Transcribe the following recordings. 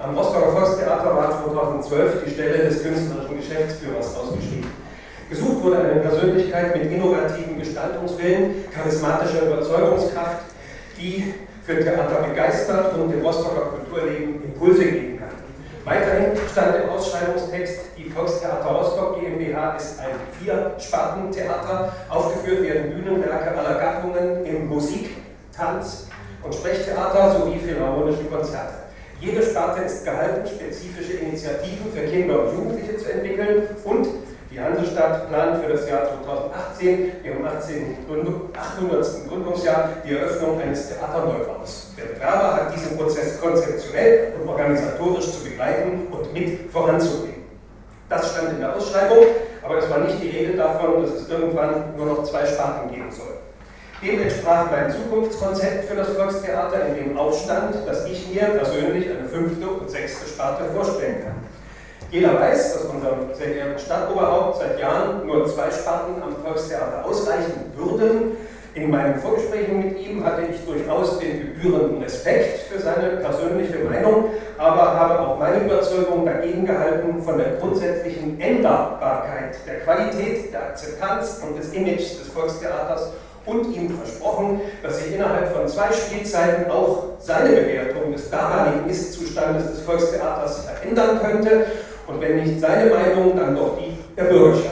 Am Rostocker Volkstheater war 2012 die Stelle des künstlerischen Geschäftsführers ausgeschrieben. Gesucht wurde eine Persönlichkeit mit innovativem Gestaltungswillen, charismatischer Überzeugungskraft, die für Theater begeistert und dem Rostocker Kulturleben Impulse geben kann. Weiterhin stand im Ausschreibungstext, die Volkstheater Rostock GmbH ist ein 4-Sparten-Theater. Aufgeführt werden Bühnenwerke aller Gattungen im Musik-, Tanz- und Sprechtheater sowie philharmonische Konzerte. Jede Sparte ist gehalten, spezifische Initiativen für Kinder und Jugendliche zu entwickeln, und die Hansestadt plant für das Jahr 2018, ihrem 800. Gründungsjahr, die Eröffnung eines Theaterneubaus. Der Bewerber hat diesen Prozess konzeptionell und organisatorisch zu begleiten und mit voranzubringen. Das stand in der Ausschreibung, aber es war nicht die Rede davon, dass es irgendwann nur noch 2 Sparten geben soll. Dem entsprach mein Zukunftskonzept für das Volkstheater, in dem aufstand, dass ich mir persönlich eine 5. und 6. Sparte vorstellen kann. Jeder weiß, dass unserem sehr geehrten Stadtoberhaupt seit Jahren nur 2 Sparten am Volkstheater ausreichen würden. In meinen Vorgesprächen mit ihm hatte ich durchaus den gebührenden Respekt für seine persönliche Meinung, aber habe auch meine Überzeugung dagegen gehalten, von der grundsätzlichen Änderbarkeit der Qualität, der Akzeptanz und des Images des Volkstheaters und ihm versprochen, dass sich innerhalb von 2 Spielzeiten auch seine Bewertung des damaligen Ist-Zustandes des Volkstheaters verändern könnte, und wenn nicht seine Meinung, dann doch die der Bürgerschaft.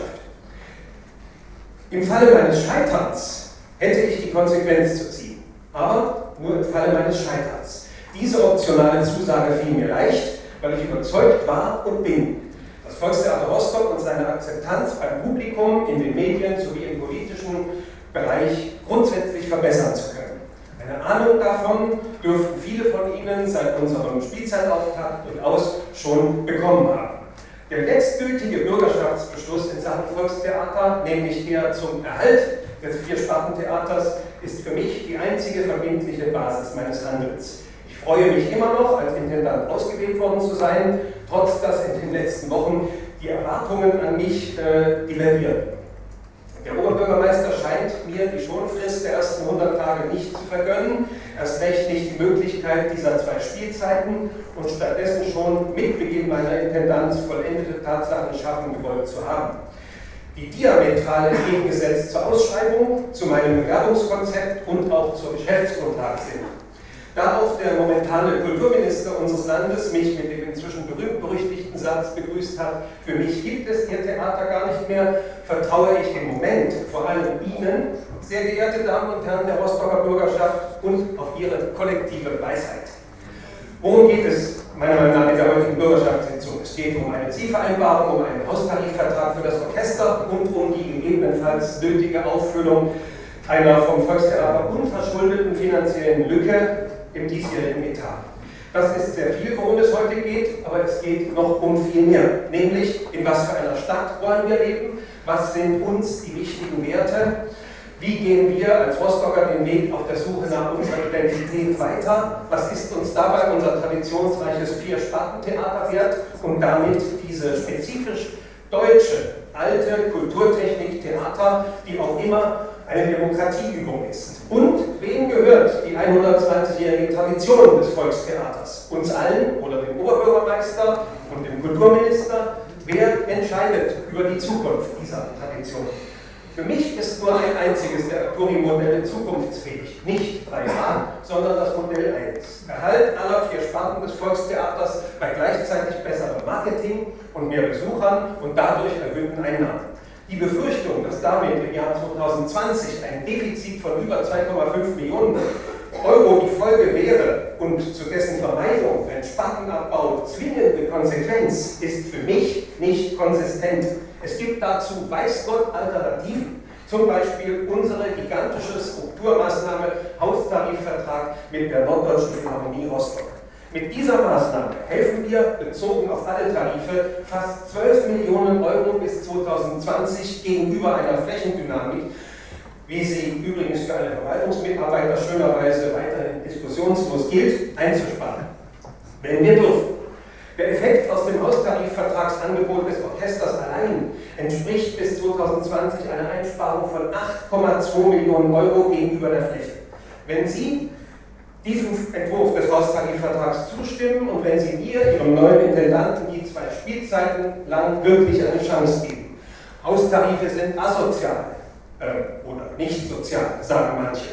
Im Falle meines Scheiterns hätte ich die Konsequenz zu ziehen, aber nur im Falle meines Scheiterns. Diese optionale Zusage fiel mir leicht, weil ich überzeugt war und bin, das Volkstheater Rostock und seine Akzeptanz beim Publikum, in den Medien sowie im politischen Bereich grundsätzlich verbessern zu können. Eine Ahnung davon dürften viele von Ihnen seit unserem Spielzeitauftakt durchaus schon bekommen haben. Der letztgültige Bürgerschaftsbeschluss in Sachen Volkstheater, nämlich der zum Erhalt des 4-Sparten-Theaters, ist für mich die einzige verbindliche Basis meines Handelns. Ich freue mich immer noch, als Intendant ausgewählt worden zu sein, trotz dass in den letzten Wochen die Erwartungen an mich divergieren. Der Oberbürgermeister scheint mir die Schonfrist der ersten 100 Tage nicht zu vergönnen, erst recht nicht die Möglichkeit dieser 2 Spielzeiten und stattdessen schon mit Beginn meiner Intendanz vollendete Tatsachen schaffen gewollt zu haben, die diametral entgegengesetzt zur Ausschreibung, zu meinem Bewerbungskonzept und auch zur Geschäftsgrundlage sind. Da auch der momentane Kulturminister unseres Landes mich mit dem inzwischen berühmt-berüchtigten Satz begrüßt hat, für mich gibt es Ihr Theater gar nicht mehr, vertraue ich im Moment vor allem Ihnen, sehr geehrte Damen und Herren der Rostocker Bürgerschaft, und auf Ihre kollektive Weisheit. Worum geht es meiner Meinung nach in der heutigen Bürgerschaftssitzung? Es geht um eine Zielvereinbarung, um einen Haustarifvertrag für das Orchester und um die gegebenenfalls nötige Auffüllung einer vom Volkstheater unverschuldeten finanziellen Lücke im diesjährigen Etat. Das ist sehr viel, worum es heute geht, aber es geht noch um viel mehr. Nämlich, in was für einer Stadt wollen wir leben, was sind uns die wichtigen Werte, wie gehen wir als Rostocker den Weg auf der Suche nach unserer Identität weiter, was ist uns dabei unser traditionsreiches 4-Sparten-Theater wert und damit diese spezifisch deutsche, alte Kulturtechnik-Theater, die auch immer eine Demokratieübung ist. Und wem gehört die 120-jährige Tradition des Volkstheaters? Uns allen oder dem Oberbürgermeister und dem Kulturminister? Wer entscheidet über die Zukunft dieser Tradition? Für mich ist nur ein einziges der Arturi-Modelle zukunftsfähig. Nicht 3a, sondern das Modell 1. Erhalt aller 4 Sparten des Volkstheaters bei gleichzeitig besserem Marketing und mehr Besuchern und dadurch erhöhten Einnahmen. Die Befürchtung, dass damit im Jahr 2020 ein Defizit von über 2,5 Millionen Euro die Folge wäre und zu dessen Vermeidung ein Spartenabbau zwingende Konsequenz, ist für mich nicht konsistent. Es gibt dazu, weiß Gott, Alternativen. Zum Beispiel unsere gigantische Strukturmaßnahme Haustarifvertrag mit der Norddeutschen Philharmonie Rostock. Mit dieser Maßnahme helfen wir, bezogen auf alle Tarife, fast 12 Millionen Euro bis 2020 gegenüber einer Flächendynamik, wie sie übrigens für alle Verwaltungsmitarbeiter schönerweise weiterhin diskussionslos gilt, einzusparen. Wenn wir dürfen. Der Effekt aus dem Haustarifvertragsangebot des Orchesters allein entspricht bis 2020 einer Einsparung von 8,2 Millionen Euro gegenüber der Fläche. Wenn Sie diesem Entwurf des Haustarifvertrags zustimmen und wenn Sie mir, Ihrem neuen Intendanten, die 2 Spielzeiten lang wirklich eine Chance geben. Haustarife sind asozial oder nicht sozial, sagen manche.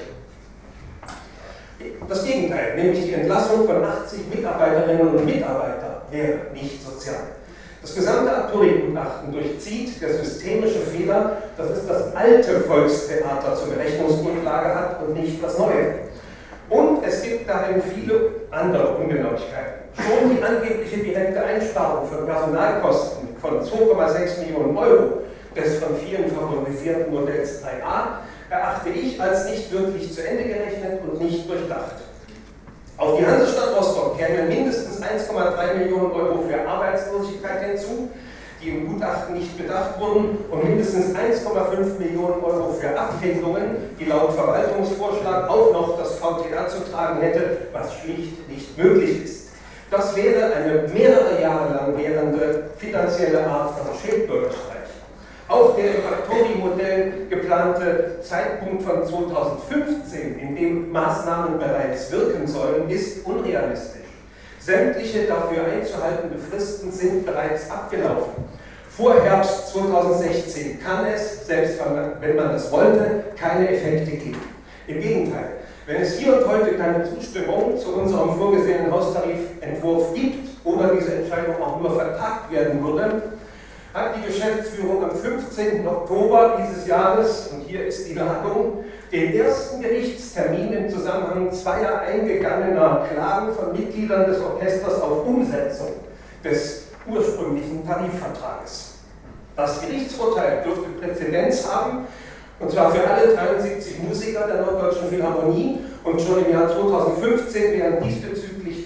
Das Gegenteil, nämlich die Entlassung von 80 Mitarbeiterinnen und Mitarbeitern, wäre nicht sozial. Das gesamte Arturi-Gutachten durchzieht der systemische Fehler, dass es das alte Volkstheater zur Berechnungsgrundlage hat und nicht das neue. Und es gibt darin viele andere Ungenauigkeiten. Schon die angebliche direkte Einsparung von Personalkosten von 2,6 Millionen Euro des von vielen favorisierten Modells 3a erachte ich als nicht wirklich zu Ende gerechnet und nicht durchdacht. Auf die Hansestadt Rostock kämen mindestens 1,3 Millionen Euro für Arbeitslosigkeit hinzu, die im Gutachten nicht bedacht wurden, und mindestens 1,5 Millionen Euro für Abfindungen, die laut Verwaltungsvorschlag auch noch das VTA zu tragen hätte, was schlicht nicht möglich ist. Das wäre eine mehrere Jahre lang währende finanzielle Art von Schildbürgerstreich. Auch der im Arturi-Modell geplante Zeitpunkt von 2015, in dem Maßnahmen bereits wirken sollen, ist unrealistisch. Sämtliche dafür einzuhaltende Fristen sind bereits abgelaufen. Vor Herbst 2016 kann es, selbst wenn man das wollte, keine Effekte geben. Im Gegenteil, wenn es hier und heute keine Zustimmung zu unserem vorgesehenen Haustarifentwurf gibt oder diese Entscheidung auch nur vertagt werden würde, hat die Geschäftsführung am 15. Oktober dieses Jahres, und hier ist die Ladung, den ersten Gerichtstermin im Zusammenhang zweier eingegangener Klagen von Mitgliedern des Orchesters auf Umsetzung des ursprünglichen Tarifvertrages. Das Gerichtsurteil dürfte Präzedenz haben, und zwar für alle 73 Musiker der Norddeutschen Philharmonie, und schon im Jahr 2015 wären diesbezüglich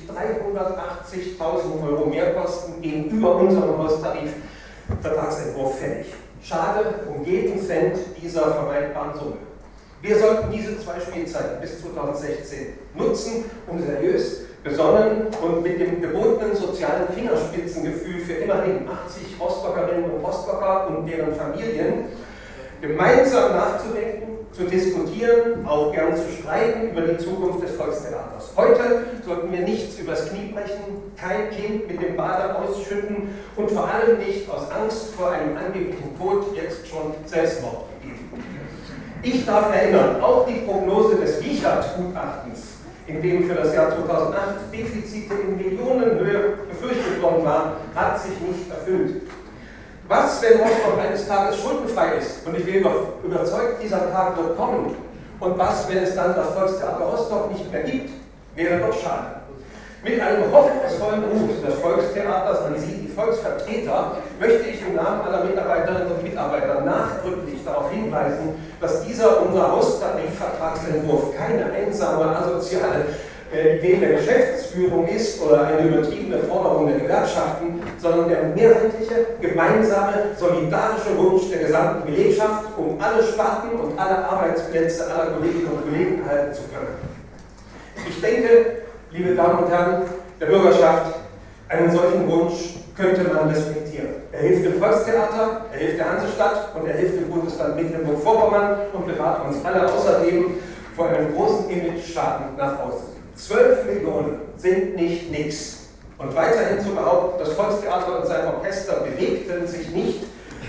380.000 Euro Mehrkosten gegenüber unserem Haustarifvertragsentwurf fällig. Schade um jeden Cent dieser vermeidbaren Summe. Wir sollten diese 2 Spielzeiten bis 2016 nutzen, um seriös, besonnen und mit dem gebotenen sozialen Fingerspitzengefühl für immerhin 80 Rostockerinnen und Rostocker und deren Familien gemeinsam nachzudenken, zu diskutieren, auch gern zu streiten über die Zukunft des Volkstheaters. Heute sollten wir nichts übers Knie brechen, kein Kind mit dem Bade ausschütten und vor allem nicht aus Angst vor einem angeblichen Tod jetzt schon Selbstmord begehen. Ich darf erinnern, auch die Prognose des Wiechert-Gutachtens, in dem für das Jahr 2008 Defizite in Millionenhöhe befürchtet worden waren, hat sich nicht erfüllt. Was, wenn Rostock eines Tages schuldenfrei ist? Und ich bin überzeugt, dieser Tag wird kommen. Und was, wenn es dann das Volkstheater Rostock nicht mehr gibt? Wäre doch schade. Mit einem hoffnungsvollen Ruf des Volkstheaters an Sie, die Volksvertreter, möchte ich im Namen aller Mitarbeiterinnen und Mitarbeiter nachdrücklich darauf hinweisen, dass dieser unser Haustarifvertragsentwurf keine einsame, asoziale Idee der Geschäftsführung ist oder eine übertriebene Forderung der Gewerkschaften, sondern der mehrheitliche, gemeinsame, solidarische Wunsch der gesamten Belegschaft, um alle Sparten und alle Arbeitsplätze aller Kolleginnen und Kollegen halten zu können. Ich denke, liebe Damen und Herren der Bürgerschaft, einen solchen Wunsch könnte man respektieren. Er hilft dem Volkstheater, er hilft der Hansestadt und er hilft dem Bundesland Mecklenburg-Vorpommern und bewahrt uns alle außerdem vor einem großen Image-Schaden nach außen. 12 Millionen sind nicht nix. Und weiterhin zu behaupten, das Volkstheater und sein Orchester bewegten sich nicht,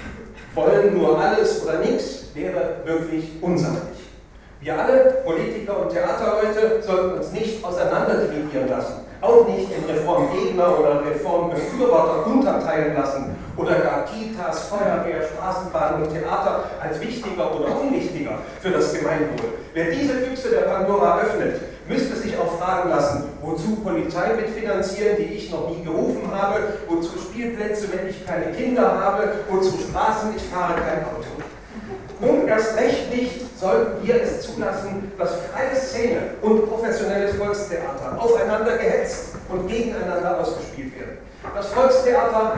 wollen nur alles oder nichts, wäre wirklich unsachlich. Wir alle, Politiker und Theaterleute, sollten uns nicht auseinanderdividieren lassen, auch nicht in Reformgegner oder Reformbefürworter unterteilen lassen oder gar Kitas, Feuerwehr, Straßenbahnen und Theater als wichtiger oder unwichtiger für das Gemeinwohl. Wer diese Büchse der Pandora öffnet, müsste sich auch fragen lassen, wozu Polizei mitfinanzieren, die ich noch nie gerufen habe, wozu Spielplätze, wenn ich keine Kinder habe, wozu Straßen, ich fahre kein Auto. Und erst recht nicht sollten wir es zulassen, dass freie Szene und professionelles Volkstheater aufeinander gehetzt und gegeneinander ausgespielt werden. Das Volkstheater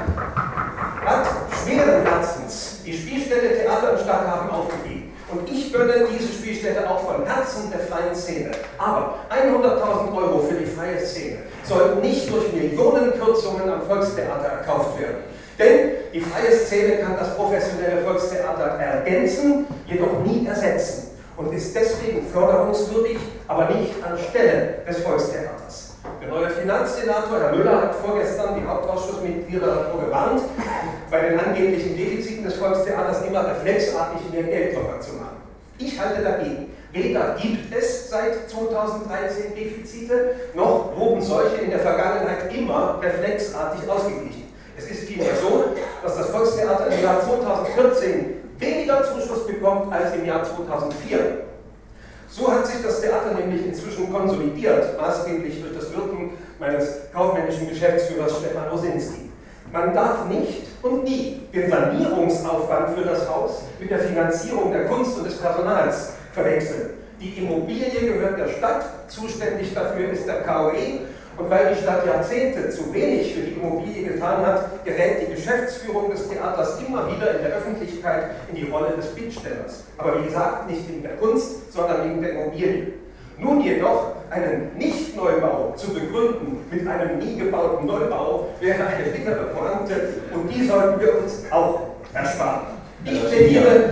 hat schweren Herzens die Spielstätte Theater im Stadthafen aufgegeben. Und ich gönne diese Spielstätte auch von Herzen der freien Szene. Aber 100.000 Euro für die freie Szene sollten nicht durch Millionenkürzungen am Volkstheater erkauft werden. Denn die freie Szene kann das professionelle Volkstheater ergänzen, jedoch nie ersetzen. und ist deswegen förderungswürdig, aber nicht anstelle des Volkstheaters. Der neue Finanzsenator, Herr Müller, hat vorgestern die Hauptausschussmitglieder davor gewarnt, bei den angeblichen Defiziten des Volkstheaters immer reflexartig mehr Geld locker zu machen. Ich halte dagegen. Weder gibt es seit 2013 Defizite, noch wurden solche in der Vergangenheit immer reflexartig ausgeglichen. Es ist vielmehr so, dass das Volkstheater im Jahr 2014 weniger Zuschuss bekommt als im Jahr 2004. So hat sich das Theater nämlich inzwischen konsolidiert, maßgeblich durch das Wirken meines kaufmännischen Geschäftsführers Stefan Rosinski. Man darf nicht und nie den Sanierungsaufwand für das Haus mit der Finanzierung der Kunst und des Personals verwechseln. Die Immobilie gehört der Stadt, zuständig dafür ist der KOE, und weil die Stadt Jahrzehnte zu wenig für die Immobilie getan hat, gerät die Geschäftsführung des Theaters immer wieder in der Öffentlichkeit in die Rolle des Bittstellers. Aber wie gesagt, nicht wegen der Kunst, sondern wegen der Immobilie. Nun jedoch einen Nicht-Neubau zu begründen mit einem nie gebauten Neubau wäre eine bittere Pointe, und die sollten wir uns auch ersparen. Ich plädiere,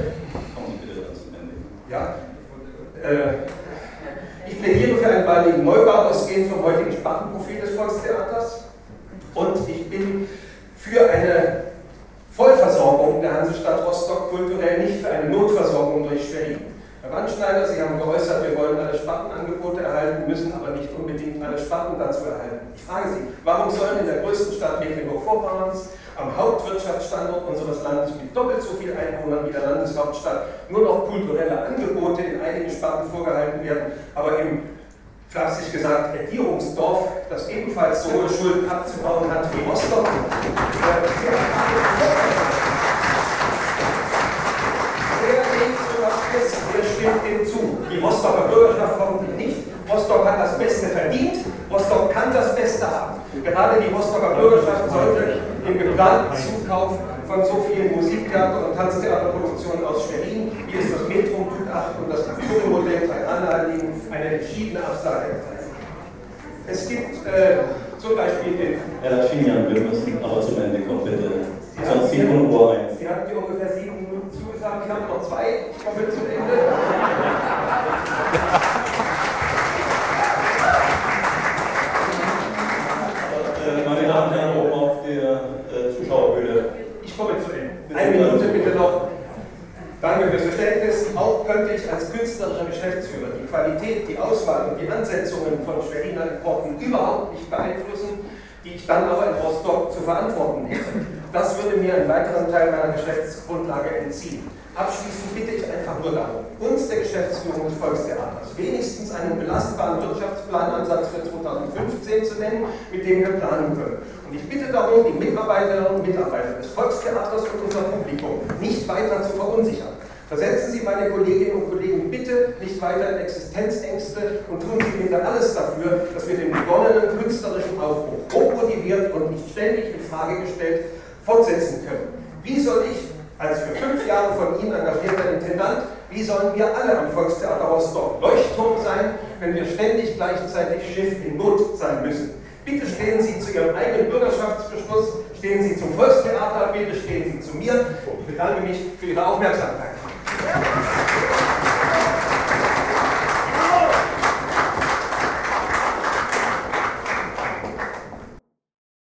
ich plädiere für einen baldigen Neubau, ausgehend vom heutigen Spartenprofil des Volkstheaters, und ich bin für eine Vollversorgung der Hansestadt Rostock kulturell, nicht für eine Notversorgung durch Schwerin. Herr Wandschneider, Sie haben geäußert, wir wollen alle Spartenangebote erhalten, müssen aber nicht unbedingt alle Sparten dazu erhalten. Ich frage Sie, warum sollen in der größten Stadt Mecklenburg-Vorpommerns, am Hauptwirtschaftsstandort unseres Landes mit doppelt so viel Einwohnern wie der Landeshauptstadt, nur noch kulturelle Angebote in einigen Sparten vorgehalten werden, aber im, flapsig gesagt, Regierungsdorf, das ebenfalls so hohe Schulden abzubauen hat wie Rostock, wer stimmt dem zu? Die Rostocker Bürgerschaft hoffentlich nicht. Rostock hat das Beste verdient, Rostock kann das Beste haben. Gerade die Rostocker Bürgerschaft sollte im geplanten Zukauf von so vielen Musiktheater- und Tanztheaterproduktionen aus Schwerin, wie es das Metro-Gutachten und das Kulturmodell nahelegen, eine entschiedene Absage erteilen. Es gibt zum Beispiel den... Herr Latschinian, wir müssen aber zum Ende kommen, bitte. Sonst 7 Uhr 1. Sie hatten mir ungefähr 7 Minuten zugesagt, ich habe noch 2, ich komme zum Ende. Meine Damen und Herren, oben auf der Zuschauerbühne. Ich komme zu Ende. Eine Minute bitte noch. Danke fürs Verständnis. Auch könnte ich als künstlerischer Geschäftsführer die Qualität, die Auswahl und die Ansetzungen von Schweriner Importen überhaupt nicht beeinflussen, die ich dann aber in Rostock zu verantworten hätte. Das würde mir einen weiteren Teil meiner Geschäftsgrundlage entziehen. Abschließend bitte ich einfach nur darum, uns der Geschäftsführung des Volkstheaters wenigstens einen belastbaren Wirtschaftsplan-Ansatz für 2015 zu nennen, mit dem wir planen können. Und ich bitte darum, die Mitarbeiterinnen und Mitarbeiter des Volkstheaters und unser Publikum nicht weiter zu verunsichern. Versetzen Sie meine Kolleginnen und Kollegen bitte nicht weiter in Existenzängste und tun Sie bitte alles dafür, dass wir den begonnenen künstlerischen Aufbruch hochmotiviert und nicht ständig in Frage gestellt fortsetzen können. Wie soll ich als für 5 Jahre von Ihnen engagierter Intendant, wie sollen wir alle am Volkstheater Rostock Leuchtturm sein, wenn wir ständig gleichzeitig Schiff in Not sein müssen? Bitte stehen Sie zu Ihrem eigenen Bürgerschaftsbeschluss, stehen Sie zum Volkstheater, bitte stehen Sie zu mir. Ich bedanke mich für Ihre Aufmerksamkeit.